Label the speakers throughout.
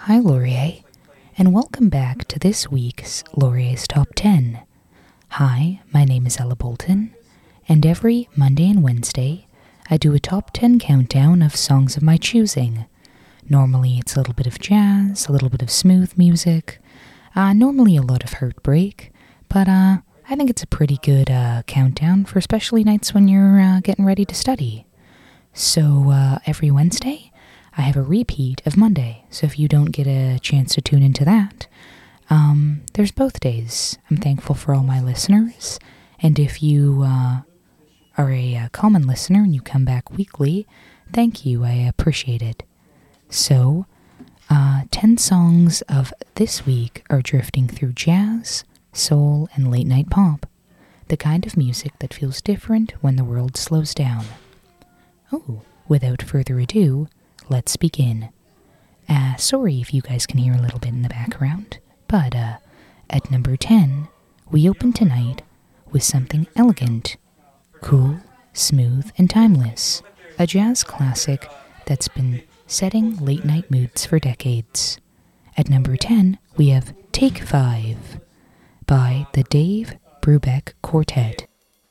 Speaker 1: Hi, Laurier, and welcome back to this week's Laurier's Top 10. Hi, my name is Ella Bolton, and every Monday and Wednesday, I do a top 10 countdown of songs of my choosing. Normally, it's a little bit of jazz, a little bit of smooth music, normally a lot of heartbreak, but I think it's a pretty good countdown for especially nights when you're getting ready to study. So every Wednesday, I have a repeat of Monday, so if you don't get a chance to tune into that, there's both days. I'm thankful for all my listeners, and if you are a common listener and you come back weekly, thank you, I appreciate it. So, 10 songs of this week are drifting through jazz, soul, and late-night pop, the kind of music that feels different when the world slows down. Oh, without further ado, let's begin. Sorry if you guys can hear a little bit in the background, but at number 10, we open tonight with something elegant, cool, smooth, and timeless. A jazz classic that's been setting late-night moods for decades. At number 10, we have Take 5 by the Dave Brubeck Quartet.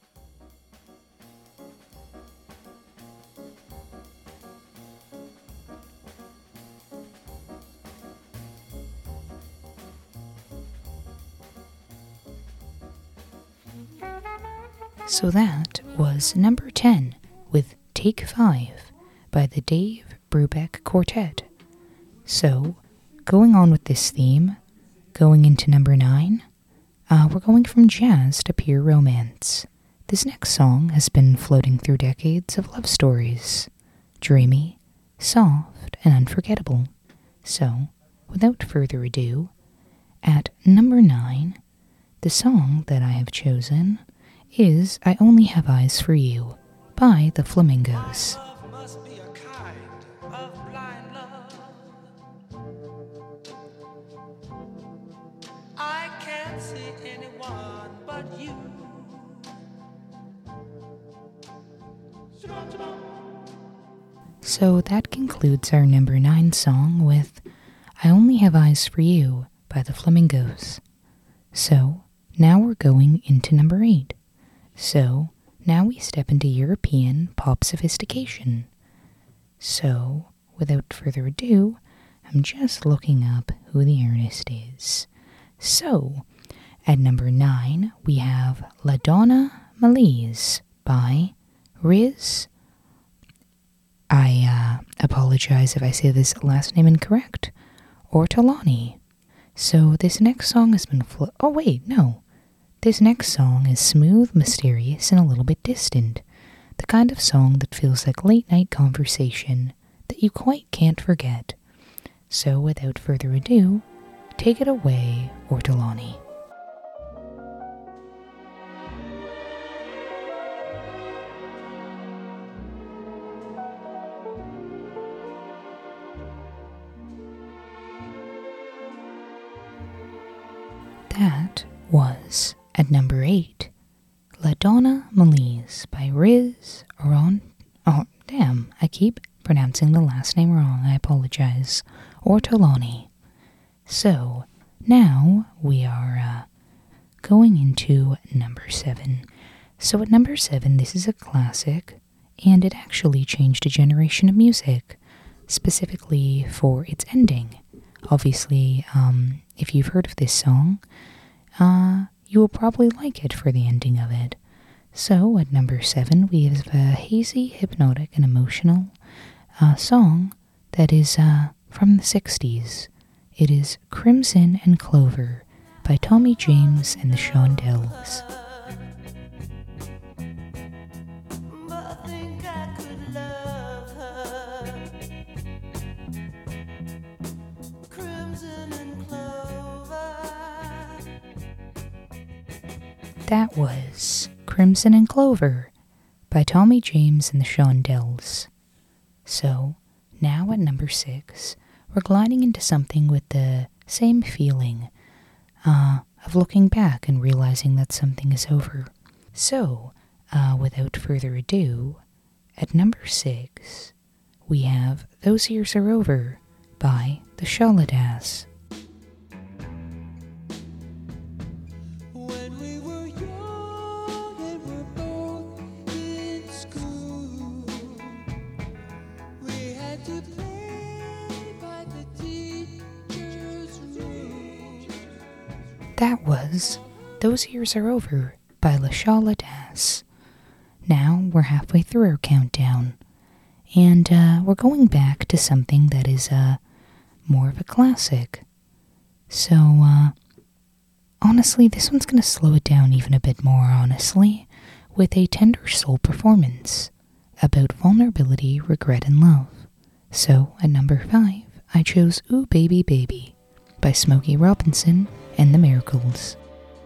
Speaker 1: So that was number 10 with Take 5 by the Dave Brubeck Quartet. So, going on with this theme, going into number 9, we're going from jazz to pure romance. This next song has been floating through decades of love stories. Dreamy, soft, and unforgettable. So, without further ado, at number 9, the song that I have chosen is I Only Have Eyes for You by the Flamingos.
Speaker 2: I can't see anyone but you.
Speaker 1: So that concludes our number 9 song with I Only Have Eyes for You by the Flamingos. So now we're going into number 8. So now we step into European pop sophistication. So without further ado, I'm just looking up who the artist is. So at number 9, we have La Donna Malise by Riz. I apologize if I say this last name incorrect. Ortolani. So this next song has been This next song is smooth, mysterious, and a little bit distant. The kind of song that feels like late-night conversation that you quite can't forget. So without further ado, take it away, Ortolani. That was, at number 8, La Donna Malise by Riz Oron. Oh, damn, I keep pronouncing the last name wrong, I apologize. Ortolani. So, now we are going into number 7. So at number 7, this is a classic, and it actually changed a generation of music, specifically for its ending. Obviously, if you've heard of this song, you will probably like it for the ending of it. So, at number 7, we have a hazy, hypnotic, and emotional song that is from the 60s. It is Crimson and Clover by Tommy James and the Shondells. That was Crimson and Clover by Tommy James and the Shondells. So, now at number 6, we're gliding into something with the same feeling of looking back and realizing that something is over. So, without further ado, at number 6, we have Those Years Are Over by the Charlotte Ass.
Speaker 2: When we were young and were both in school, we had to play by the teacher's rules.
Speaker 1: That was Those Years Are Over by La Charlotte Ass. Now we're halfway through our countdown, and we're going back to something that is more of a classic. So, honestly, this one's going to slow it down even a bit more, honestly, with a tender soul performance about vulnerability, regret, and love. So, at number 5, I chose Ooh Baby Baby by Smokey Robinson and the Miracles.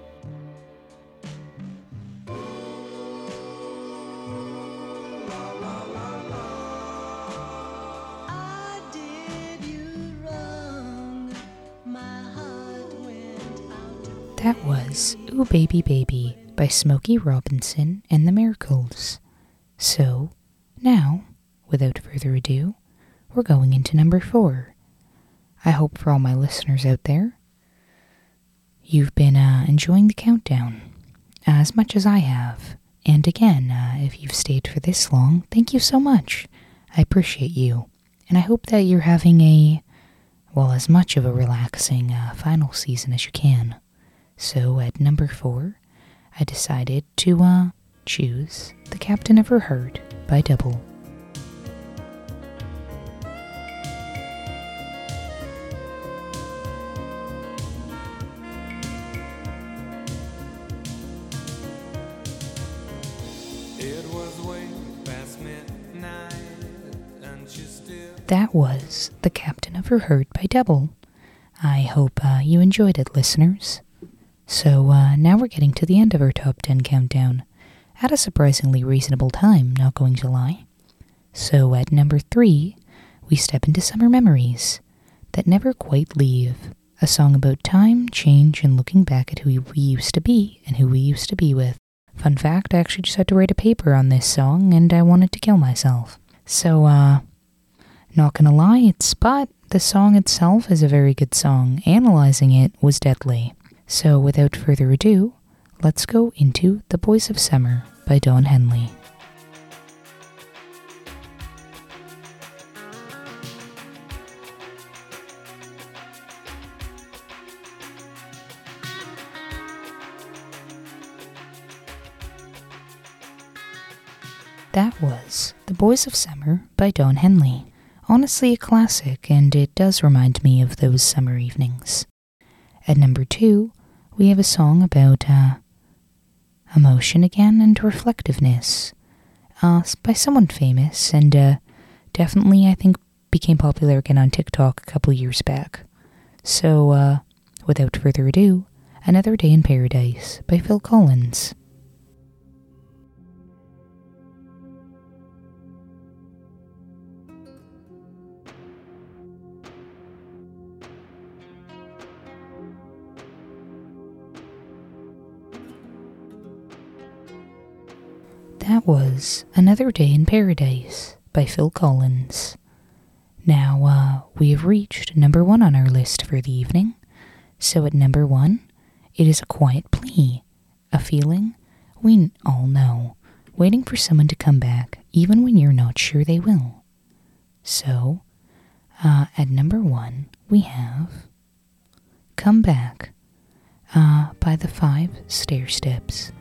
Speaker 2: I did you wrong, my heart went out to
Speaker 1: That was Ooh Baby Baby by Smokey Robinson and the Miracles. So, now, without further ado, we're going into number 4. I hope for all my listeners out there, you've been enjoying the countdown as much as I have. And again, if you've stayed for this long, thank you so much. I appreciate you. And I hope that you're having as much of a relaxing final season as you can. So at number 4, I decided to choose The Captain of Her Heart by Double.
Speaker 2: It was way past midnight, and she still.
Speaker 1: That was The Captain of Her Heart by Double. I hope you enjoyed it, listeners. So now we're getting to the end of our top 10 countdown, at a surprisingly reasonable time, not going to lie. So at number 3, we step into Summer Memories That Never Quite Leave, a song about time, change, and looking back at who we used to be and who we used to be with. Fun fact, I actually just had to write a paper on this song, and I wanted to kill myself. So, not gonna lie, but the song itself is a very good song. Analyzing it was deadly. So, without further ado, let's go into The Boys of Summer by Don Henley. That was The Boys of Summer by Don Henley. Honestly a classic, and it does remind me of those summer evenings. At number 2, we have a song about emotion again and reflectiveness by someone famous, and definitely I think became popular again on TikTok a couple years back. So without further ado, Another Day in Paradise by Phil Collins. That was Another Day in Paradise by Phil Collins. Now, we have reached number 1 on our list for the evening. So at number 1, it is A Quiet Plea, a feeling we all know, waiting for someone to come back, even when you're not sure they will. So, at number 1, we have Come Back by the 5 Stairsteps.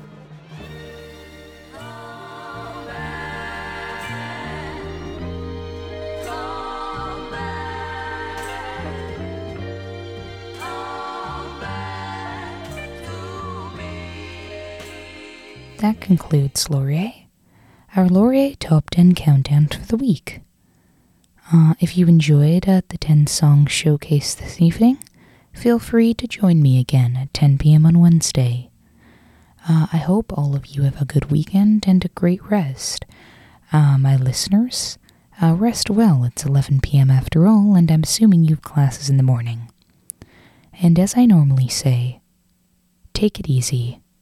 Speaker 1: That concludes Laurier, our Laurier Top 10 Countdown for the week. If you enjoyed the 10 song showcase this evening, feel free to join me again at 10 p.m. on Wednesday. I hope all of you have a good weekend and a great rest. My listeners, rest well. It's 11 p.m. after all, and I'm assuming you have classes in the morning. And as I normally say, take it easy.